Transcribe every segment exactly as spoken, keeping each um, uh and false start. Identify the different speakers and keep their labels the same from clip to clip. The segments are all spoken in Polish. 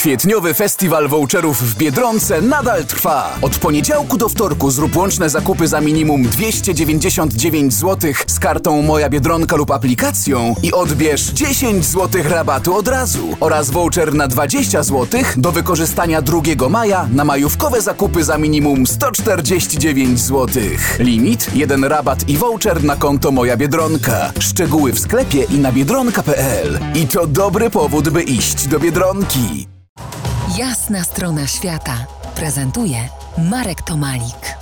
Speaker 1: Kwietniowy festiwal voucherów w Biedronce nadal trwa. Od poniedziałku do wtorku zrób łączne zakupy za minimum dwieście dziewięćdziesiąt dziewięć złotych z kartą Moja Biedronka lub aplikacją i odbierz dziesięć złotych rabatu od razu oraz voucher na dwadzieścia złotych do wykorzystania drugiego maja na majówkowe zakupy za minimum sto czterdzieści dziewięć złotych. Limit, jeden rabat i voucher na konto Moja Biedronka. Szczegóły w sklepie i na biedronka kropka pe el. I to dobry powód, by iść do Biedronki.
Speaker 2: Jasna strona świata prezentuje Marek Tomalik.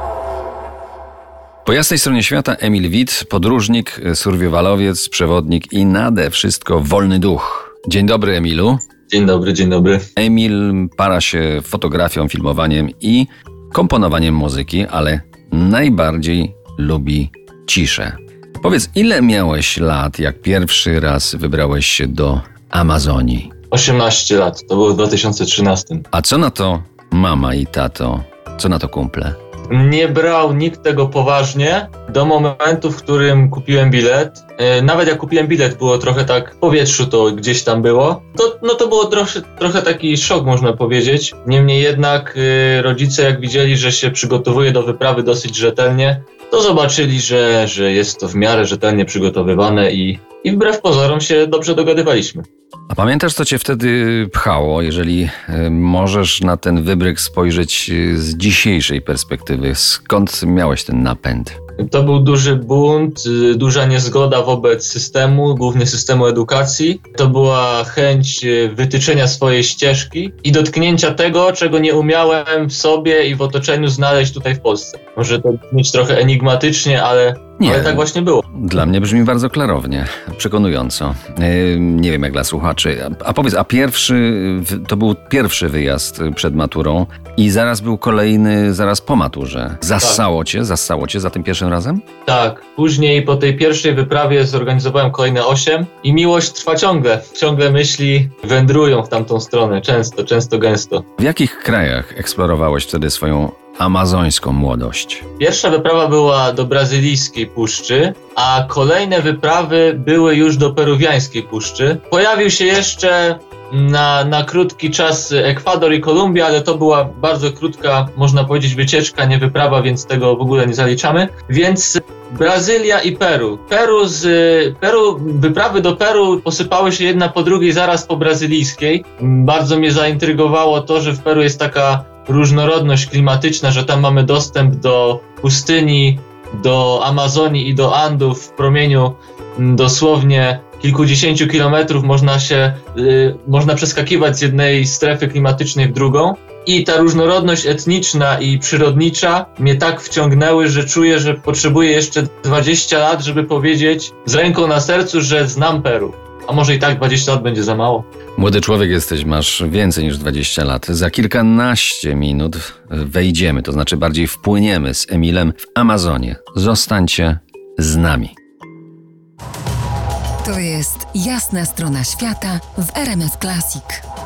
Speaker 3: Po jasnej stronie świata Emil Wit, podróżnik, survivalowiec, przewodnik i nade wszystko wolny duch. Dzień dobry, Emilu.
Speaker 4: Dzień dobry, dzień dobry.
Speaker 3: Emil para się fotografią, filmowaniem i komponowaniem muzyki, ale najbardziej lubi ciszę. Powiedz, ile miałeś lat, jak pierwszy raz wybrałeś się do Amazonii?
Speaker 4: osiemnaście lat, to było w dwa tysiące trzynastym.
Speaker 3: A co na to mama i tato? Co na to kumple?
Speaker 4: Nie brał nikt tego poważnie do momentu, w którym kupiłem bilet. Nawet jak kupiłem bilet, było trochę tak w powietrzu, to gdzieś tam było. To, no to było trochę, trochę taki szok, można powiedzieć. Niemniej jednak yy, rodzice, jak widzieli, że się przygotowuję do wyprawy dosyć rzetelnie, to zobaczyli, że, że jest to w miarę rzetelnie przygotowywane i, i wbrew pozorom się dobrze dogadywaliśmy.
Speaker 3: A pamiętasz, co cię wtedy pchało, jeżeli y, możesz na ten wybryk spojrzeć y, z dzisiejszej perspektywy? Skąd miałeś ten napęd?
Speaker 4: To był duży bunt, y, duża niezgoda wobec systemu, głównie systemu edukacji. To była chęć y, wytyczenia swojej ścieżki i dotknięcia tego, czego nie umiałem w sobie i w otoczeniu znaleźć tutaj w Polsce. Może to brzmieć trochę enigmatycznie, ale,
Speaker 3: Nie.
Speaker 4: ale tak właśnie było.
Speaker 3: Dla mnie brzmi bardzo klarownie, przekonująco. Yy, nie wiem jak dla słuchaczy. A, a powiedz, a pierwszy, to był pierwszy wyjazd przed maturą i zaraz był kolejny, zaraz po maturze. Zassało cię, zassało cię za tym pierwszym razem?
Speaker 4: Tak, później po tej pierwszej wyprawie zorganizowałem kolejne osiem i miłość trwa ciągle. Ciągle myśli wędrują w tamtą stronę, często, często gęsto.
Speaker 3: W jakich krajach eksplorowałeś wtedy swoją amazońską młodość?
Speaker 4: Pierwsza wyprawa była do brazylijskiej puszczy, a kolejne wyprawy były już do peruwiańskiej puszczy. Pojawił się jeszcze na, na krótki czas Ekwador i Kolumbia, ale to była bardzo krótka, można powiedzieć, wycieczka, nie wyprawa, więc tego w ogóle nie zaliczamy. Więc Brazylia i Peru. Peru z Peru, wyprawy do Peru posypały się jedna po drugiej zaraz po brazylijskiej. Bardzo mnie zaintrygowało to, że w Peru jest taka różnorodność klimatyczna, że tam mamy dostęp do pustyni, do Amazonii i do Andów w promieniu dosłownie kilkudziesięciu kilometrów. Można się, yy, można przeskakiwać z jednej strefy klimatycznej w drugą. I ta różnorodność etniczna i przyrodnicza mnie tak wciągnęły, że czuję, że potrzebuję jeszcze dwadzieścia lat, żeby powiedzieć z ręką na sercu, że znam Peru. A może i tak dwadzieścia lat będzie za mało.
Speaker 3: Młody człowiek jesteś, masz więcej niż dwadzieścia lat. Za kilkanaście minut wejdziemy, to znaczy bardziej wpłyniemy z Emilem w Amazonię. Zostańcie z nami.
Speaker 2: To jest Jasna strona świata w er em es Classic.